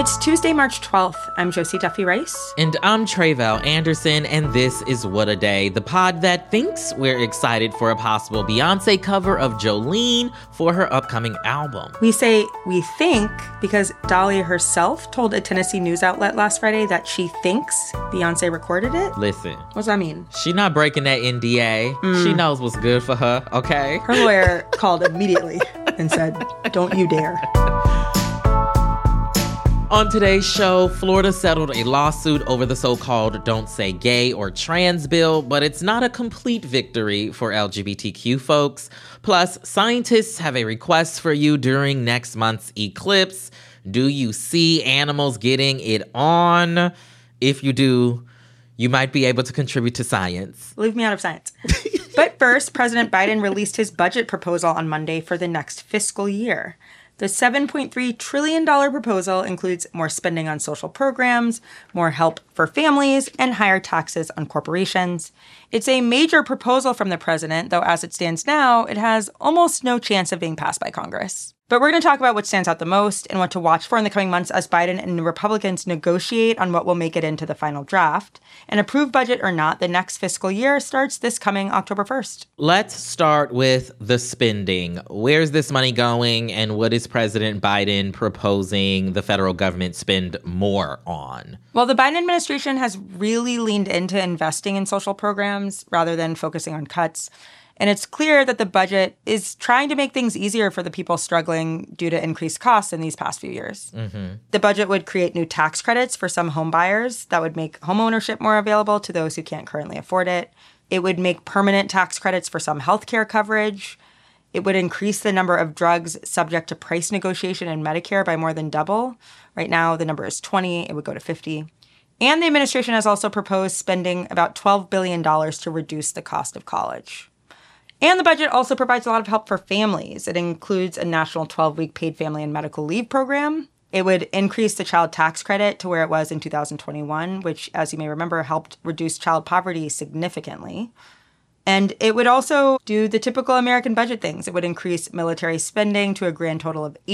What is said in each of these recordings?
It's Tuesday, March 12th. I'm Josie Duffy Rice. And I'm Tre'vell Anderson, and this is What a Day, the pod that thinks we're excited for a possible Beyoncé cover of Jolene for her upcoming album. We say we think because Dolly herself told a Tennessee news outlet last Friday that she thinks Beyoncé recorded it. Listen. What does that mean? She not breaking that NDA. She knows what's good for her, okay? Her lawyer called immediately and said, "Don't you dare." On today's show, Florida settled a lawsuit over the so-called Don't Say Gay or Trans bill, but it's not a complete victory for LGBTQ folks. Plus, scientists have a request for you during next month's eclipse. Do you see animals getting it on? If you do, you might be able to contribute to science. Leave me out of science. But first, President Biden released his budget proposal on Monday for the next fiscal year. The $7.3 trillion proposal includes more spending on social programs, more help for families, and higher taxes on corporations. It's a major proposal from the president, though as it stands now, it has almost no chance of being passed by Congress. But we're going to talk about what stands out the most and what to watch for in the coming months as Biden and Republicans negotiate on what will make it into the final draft. An approved budget or not, the next fiscal year starts this coming October 1st. Let's start with the spending. Where's this money going, and what is President Biden proposing the federal government spend more on? Well, the Biden administration has really leaned into investing in social programs rather than focusing on cuts. And it's clear that the budget is trying to make things easier for the people struggling due to increased costs in these past few years. The budget would create new tax credits for some home buyers that would make homeownership more available to those who can't currently afford it. It would make permanent tax credits for some healthcare coverage. It would increase the number of drugs subject to price negotiation in Medicare by more than double. Right now, the number is 20. It would go to 50. And the administration has also proposed spending about $12 billion to reduce the cost of college. And the budget also provides a lot of help for families. It includes a national 12-week paid family and medical leave program. It would increase the child tax credit to where it was in 2021, which, as you may remember, helped reduce child poverty significantly. And it would also do the typical American budget things. It would increase military spending to a grand total of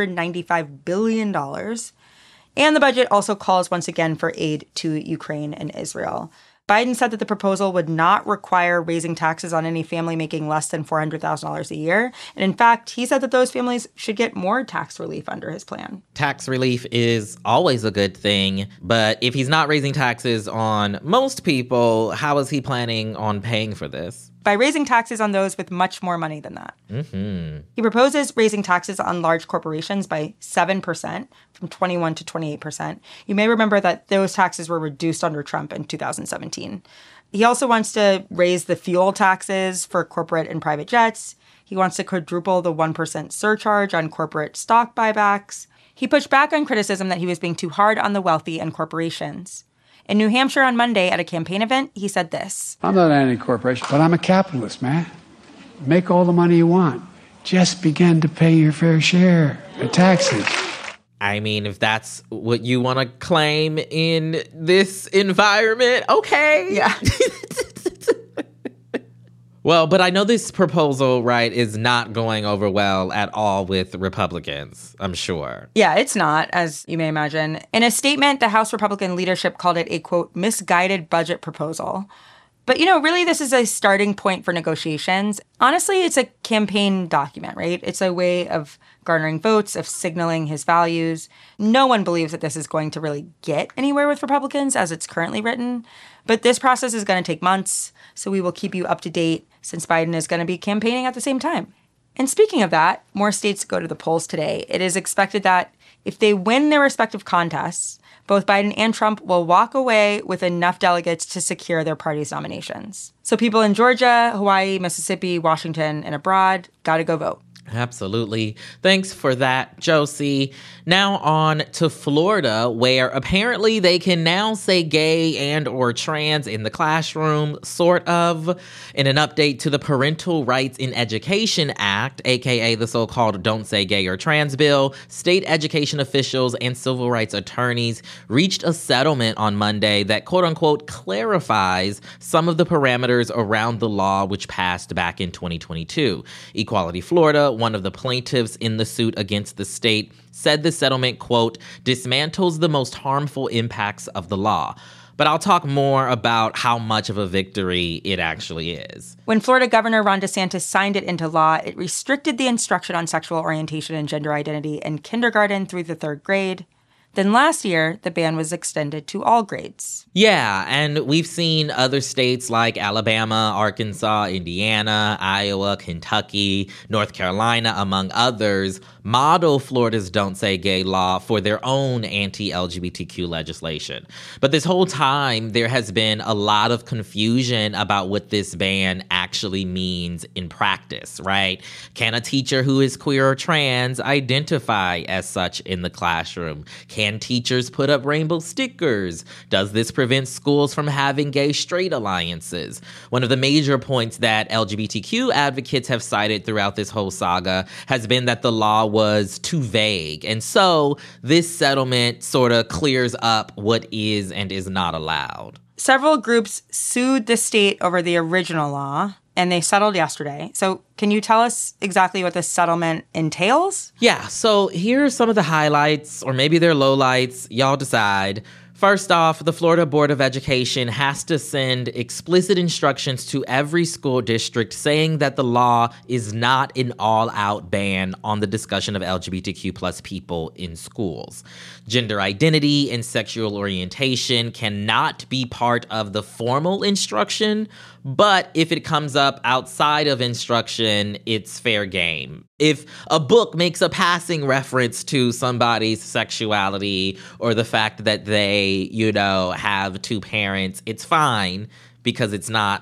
$895 billion. And the budget also calls once again for aid to Ukraine and Israel. Biden said that the proposal would not require raising taxes on any family making less than $400,000 a year. And in fact, he said that those families should get more tax relief under his plan. Tax relief is always a good thing, but if he's not raising taxes on most people, how is he planning on paying for this? By raising taxes on those with much more money than that. He proposes raising taxes on large corporations by 7%, from 21 to 28%. You may remember that those taxes were reduced under Trump in 2017. He also wants to raise the fuel taxes for corporate and private jets. He wants to quadruple the 1% surcharge on corporate stock buybacks. He pushed back on criticism that he was being too hard on the wealthy and corporations. In New Hampshire on Monday at a campaign event, he said this. I'm not anti-corporation, but I'm a capitalist, man. Make all the money you want. Just begin to pay your fair share of taxes. I mean, if that's what you want to claim in this environment, okay. Yeah. Well, but I know this proposal, right, is not going over well at all with Republicans, I'm sure. Yeah, it's not, as you may imagine. In a statement, the House Republican leadership called it a, quote, misguided budget proposal. But, really, this is a starting point for negotiations. Honestly, it's a campaign document, right? It's a way of garnering votes, of signaling his values. No one believes that this is going to really get anywhere with Republicans as it's currently written. But this process is going to take months, so we will keep you up to date since Biden is going to be campaigning at the same time. And speaking of that, more states go to the polls today. It is expected that if they win their respective contests, both Biden and Trump will walk away with enough delegates to secure their party's nominations. So people in Georgia, Hawaii, Mississippi, Washington, and abroad, gotta go vote. Absolutely. Thanks for that, Josie. Now on to Florida, where apparently they can now say gay and or trans in the classroom, sort of. In an update to the Parental Rights in Education Act, aka the so-called Don't Say Gay or Trans bill, state education officials and civil rights attorneys reached a settlement on Monday that quote-unquote clarifies some of the parameters around the law which passed back in 2022. Equality Florida one of the plaintiffs in the suit against the state, said the settlement, quote, dismantles the most harmful impacts of the law. But I'll talk more about how much of a victory it actually is. When Florida Governor Ron DeSantis signed it into law, it restricted the instruction on sexual orientation and gender identity in kindergarten through the 3rd grade. Then last year, the ban was extended to all grades. Yeah, and we've seen other states like Alabama, Arkansas, Indiana, Iowa, Kentucky, North Carolina, among others, model Florida's Don't Say Gay law for their own anti-LGBTQ legislation. But this whole time, there has been a lot of confusion about what this ban actually means in practice, right? Can a teacher who is queer or trans identify as such in the classroom? Can teachers put up rainbow stickers? Does this prevent schools from having gay-straight alliances? One of the major points that LGBTQ advocates have cited throughout this whole saga has been that the law was too vague. And so this settlement sort of clears up what is and is not allowed. Several groups sued the state over the original law, and they settled yesterday. So can you tell us exactly what this settlement entails? Yeah, so here are some of the highlights, or maybe they're lowlights. Y'all decide. First off, the Florida Board of Education has to send explicit instructions to every school district saying that the law is not an all-out ban on the discussion of LGBTQ plus people in schools. Gender identity and sexual orientation cannot be part of the formal instruction, but if it comes up outside of instruction, it's fair game. If a book makes a passing reference to somebody's sexuality or the fact that they, have 2 parents, it's fine because it's not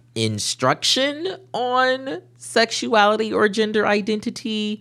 instruction on sexuality or gender identity.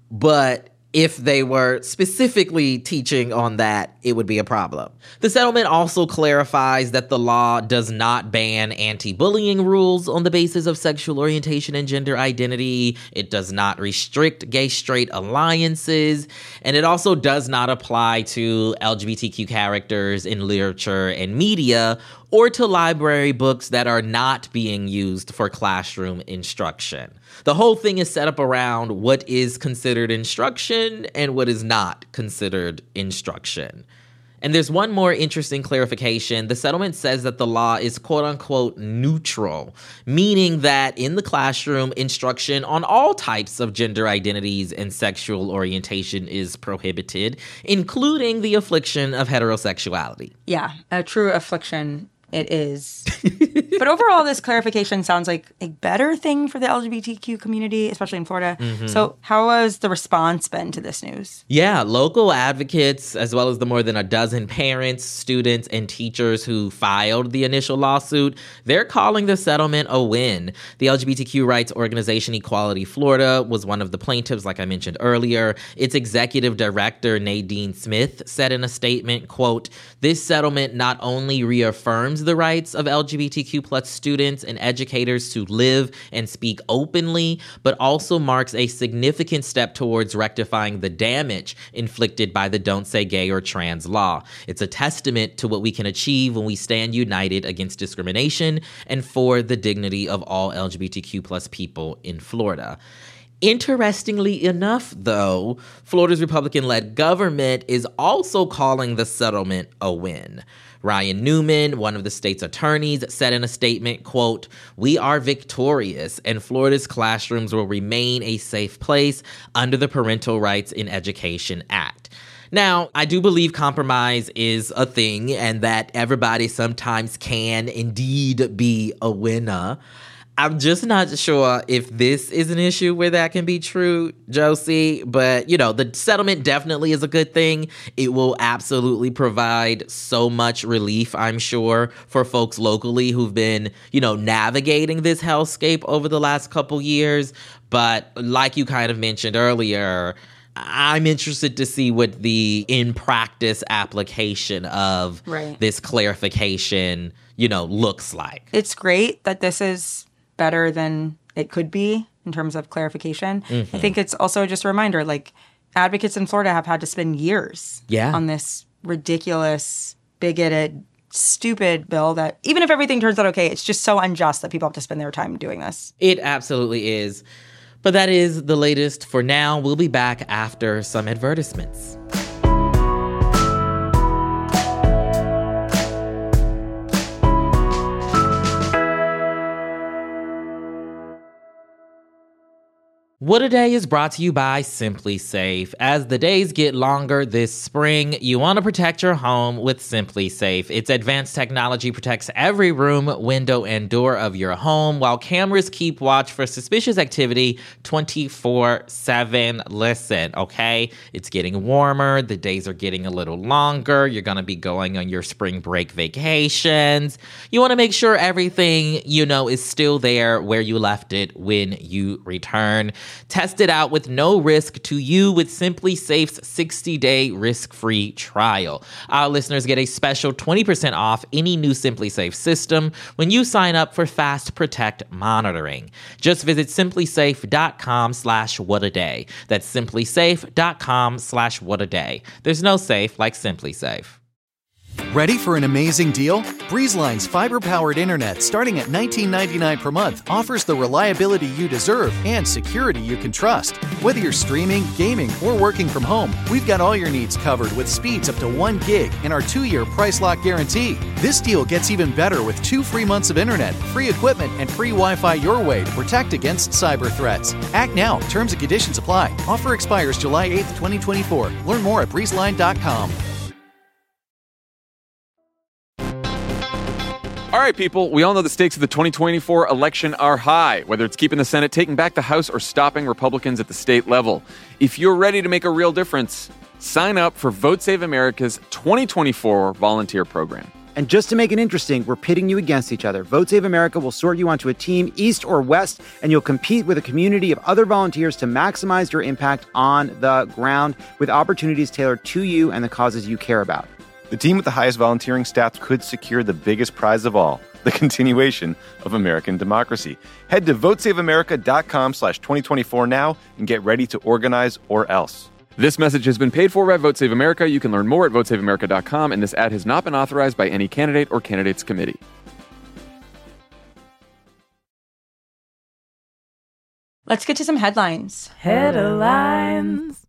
But if they were specifically teaching on that, it would be a problem. The settlement also clarifies that the law does not ban anti-bullying rules on the basis of sexual orientation and gender identity. It does not restrict gay-straight alliances. And it also does not apply to LGBTQ characters in literature and media or to library books that are not being used for classroom instruction. The whole thing is set up around what is considered instruction and what is not considered instruction. And there's one more interesting clarification. The settlement says that the law is quote-unquote neutral, meaning that in the classroom, instruction on all types of gender identities and sexual orientation is prohibited, including the affliction of heterosexuality. Yeah, a true affliction it is. But overall, this clarification sounds like a better thing for the LGBTQ community, especially in Florida. Mm-hmm. So how has the response been to this news? Yeah, local advocates, as well as the more than a dozen parents, students, and teachers who filed the initial lawsuit, they're calling the settlement a win. The LGBTQ rights organization Equality Florida was one of the plaintiffs, like I mentioned earlier. Its executive director, Nadine Smith, said in a statement, quote, "This settlement not only reaffirms the rights of LGBTQ plus students and educators to live and speak openly, but also marks a significant step towards rectifying the damage inflicted by the Don't Say Gay or Trans law. It's a testament to what we can achieve when we stand united against discrimination and for the dignity of all LGBTQ plus people in Florida." Interestingly enough, though, Florida's Republican-led government is also calling the settlement a win. Ryan Newman, one of the state's attorneys, said in a statement, quote, "We are victorious and Florida's classrooms will remain a safe place under the Parental Rights in Education Act." Now, I do believe compromise is a thing and that everybody sometimes can indeed be a winner. I'm just not sure if this is an issue where that can be true, Josie. But, the settlement definitely is a good thing. It will absolutely provide so much relief, I'm sure, for folks locally who've been, navigating this hellscape over the last couple years. But like you kind of mentioned earlier, I'm interested to see what the in-practice application of this clarification, looks like. It's great that this is better than it could be in terms of clarification. Mm-hmm. I think it's also just a reminder, advocates in Florida have had to spend years on this ridiculous, bigoted, stupid bill that even if everything turns out okay, it's just so unjust that people have to spend their time doing this. It absolutely is. But that is the latest for now. We'll be back after some advertisements. What a Day is brought to you by SimpliSafe. As the days get longer this spring, you want to protect your home with SimpliSafe. Its advanced technology protects every room, window, and door of your home, while cameras keep watch for suspicious activity 24/7. Listen, okay? It's getting warmer. The days are getting a little longer. You're going to be going on your spring break vacations. You want to make sure everything you know is still there where you left it when you return. Test it out with no risk to you with SimpliSafe's 60-day risk-free trial. Our listeners get a special 20% off any new SimpliSafe system when you sign up for Fast Protect monitoring. Just visit simplisafe.com/whataday. That's simplisafe.com/whataday. There's no safe like SimpliSafe. Ready for an amazing deal? BreezeLine's fiber-powered internet starting at $19.99 per month offers the reliability you deserve and security you can trust. Whether you're streaming, gaming, or working from home, we've got all your needs covered with speeds up to 1 gig and our 2-year price lock guarantee. This deal gets even better with 2 free months of internet, free equipment, and free Wi-Fi your way to protect against cyber threats. Act now. Terms and conditions apply. Offer expires July 8th, 2024. Learn more at breezeline.com. All right, people, we all know the stakes of the 2024 election are high, whether it's keeping the Senate, taking back the House, or stopping Republicans at the state level. If you're ready to make a real difference, sign up for Vote Save America's 2024 volunteer program. And just to make it interesting, we're pitting you against each other. Vote Save America will sort you onto a team, east or west, and you'll compete with a community of other volunteers to maximize your impact on the ground with opportunities tailored to you and the causes you care about. The team with the highest volunteering stats could secure the biggest prize of all, the continuation of American democracy. Head to votesaveamerica.com/2024 now and get ready to organize or else. This message has been paid for by Vote Save America. You can learn more at votesaveamerica.com, and this ad has not been authorized by any candidate or candidates committee. Let's get to some headlines. Headlines.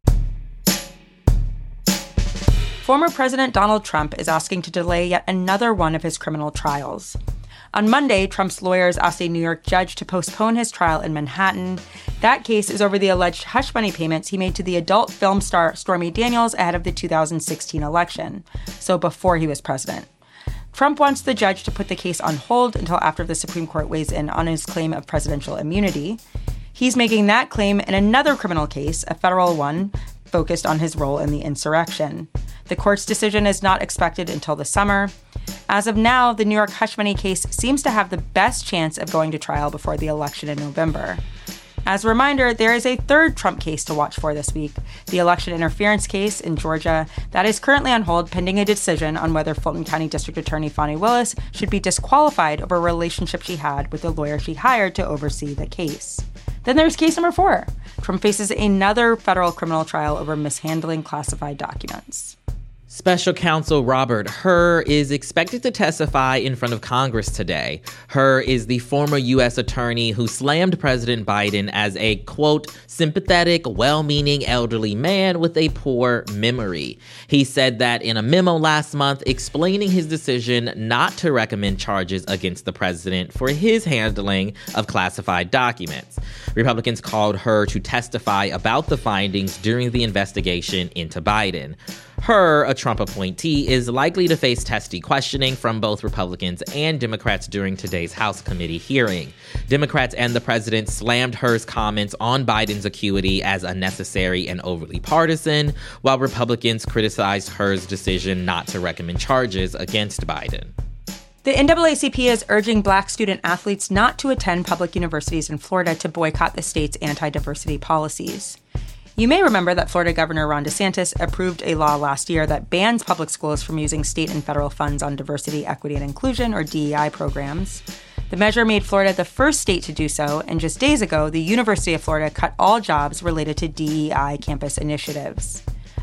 Former President Donald Trump is asking to delay yet another one of his criminal trials. On Monday, Trump's lawyers asked a New York judge to postpone his trial in Manhattan. That case is over the alleged hush money payments he made to the adult film star Stormy Daniels ahead of the 2016 election, so before he was president. Trump wants the judge to put the case on hold until after the Supreme Court weighs in on his claim of presidential immunity. He's making that claim in another criminal case, a federal one, focused on his role in the insurrection. The court's decision is not expected until the summer. As of now, the New York hush money case seems to have the best chance of going to trial before the election in November. As a reminder, there is a third Trump case to watch for this week, the election interference case in Georgia that is currently on hold pending a decision on whether Fulton County District Attorney Fani Willis should be disqualified over a relationship she had with the lawyer she hired to oversee the case. Then there's case number 4. Trump faces another federal criminal trial over mishandling classified documents. Special Counsel Robert Hur is expected to testify in front of Congress today. Hur is the former U.S. attorney who slammed President Biden as a, quote, sympathetic, well-meaning elderly man with a poor memory. He said that in a memo last month explaining his decision not to recommend charges against the president for his handling of classified documents. Republicans called Hur to testify about the findings during the investigation into Biden. Hur, a Trump appointee, is likely to face testy questioning from both Republicans and Democrats during today's House committee hearing. Democrats and the president slammed Hur's comments on Biden's acuity as unnecessary and overly partisan, while Republicans criticized Hur's decision not to recommend charges against Biden. The NAACP is urging Black student athletes not to attend public universities in Florida to boycott the state's anti-diversity policies. You may remember that Florida Governor Ron DeSantis approved a law last year that bans public schools from using state and federal funds on diversity, equity, and inclusion, or DEI programs. The measure made Florida the first state to do so, and just days ago, the University of Florida cut all jobs related to DEI campus initiatives.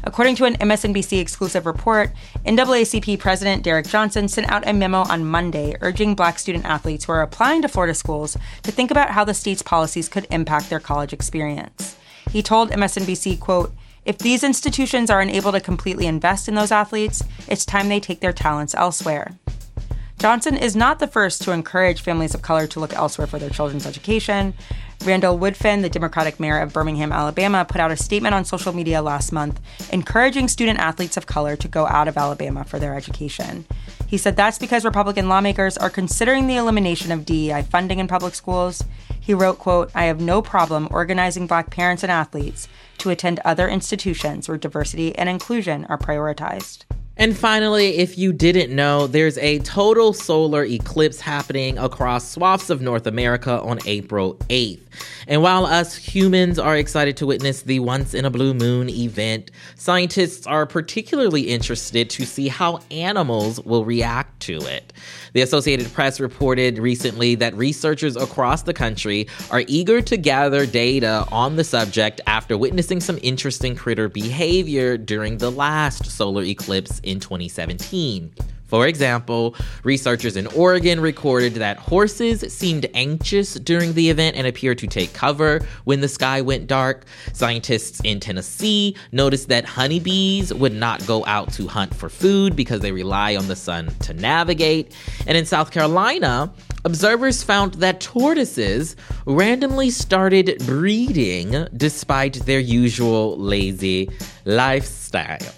According to an MSNBC exclusive report, NAACP President Derek Johnson sent out a memo on Monday urging Black student athletes who are applying to Florida schools to think about how the state's policies could impact their college experience. He told MSNBC, quote, "If these institutions are unable to completely invest in those athletes, it's time they take their talents elsewhere." Johnson is not the first to encourage families of color to look elsewhere for their children's education. Randall Woodfin, the Democratic mayor of Birmingham, Alabama, put out a statement on social media last month encouraging student athletes of color to go out of Alabama for their education. He said that's because Republican lawmakers are considering the elimination of DEI funding in public schools. He wrote, quote, "I have no problem organizing Black parents and athletes to attend other institutions where diversity and inclusion are prioritized." And finally, if you didn't know, there's a total solar eclipse happening across swaths of North America on April 8th. And while us humans are excited to witness the once-in-a-blue moon event, scientists are particularly interested to see how animals will react to it. The Associated Press reported recently that researchers across the country are eager to gather data on the subject after witnessing some interesting critter behavior during the last solar eclipse in 2017. For example, researchers in Oregon recorded that horses seemed anxious during the event and appeared to take cover when the sky went dark. Scientists in Tennessee noticed that honeybees would not go out to hunt for food because they rely on the sun to navigate. And in South Carolina, observers found that tortoises randomly started breeding despite their usual lazy lifestyles.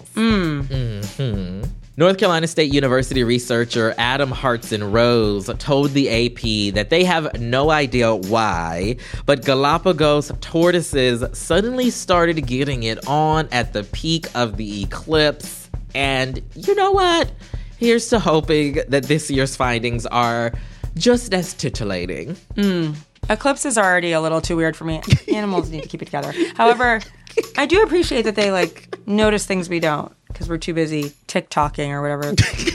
North Carolina State University researcher Adam Hartson Rose told the AP that they have no idea why, but Galapagos tortoises suddenly started getting it on at the peak of the eclipse. And you know what? Here's to hoping that this year's findings are just as titillating. Eclipses are already a little too weird for me. Animals need to keep it together. However, I do appreciate that they notice things we don't because we're too busy TikToking or whatever.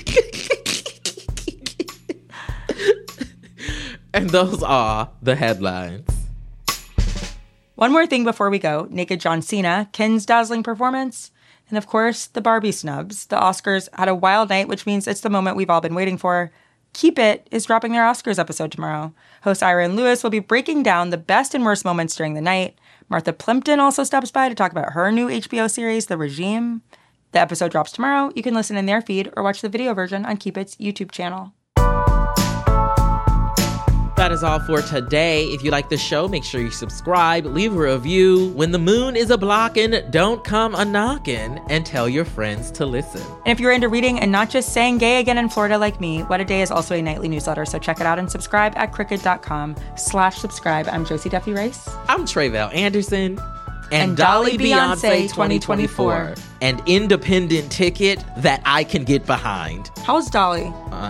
And those are the headlines. One more thing before we go. Naked John Cena, Ken's dazzling performance, and of course, the Barbie snubs. The Oscars had a wild night, which means it's the moment we've all been waiting for. Keep It is dropping their Oscars episode tomorrow. Host Iron Lewis will be breaking down the best and worst moments during the night. Martha Plimpton also stops by to talk about her new HBO series, The Regime. The episode drops tomorrow. You can listen in their feed or watch the video version on Keep It's YouTube channel. That is all for today. If you like the show, make sure you subscribe, leave a review. When the moon is a-blockin', don't come a-knockin', and tell your friends to listen. And if you're into reading and not just saying gay again in Florida like me, What a Day is also a nightly newsletter, so check it out and subscribe at crooked.com/subscribe. I'm Josie Duffy Rice. I'm Tre'vell Anderson. And Dolly Beyonce 2024. An independent ticket that I can get behind. How's Dolly?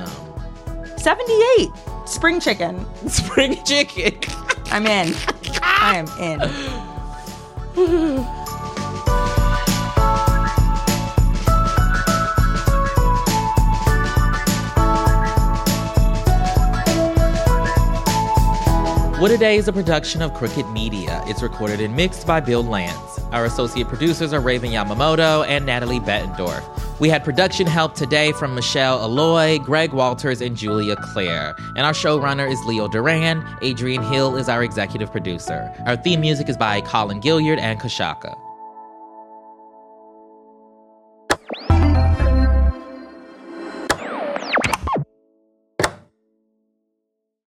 78. Spring chicken. Spring chicken. I'm in. I am in. What a Day is a production of Crooked Media. It's recorded and mixed by Bill Lance. Our associate producers are Raven Yamamoto and Natalie Bettendorf. We had production help today from Michelle Alloy, Greg Walters, and Julia Claire. And our showrunner is Leo Duran. Adrian Hill is our executive producer. Our theme music is by Colin Gilliard and Kashaka.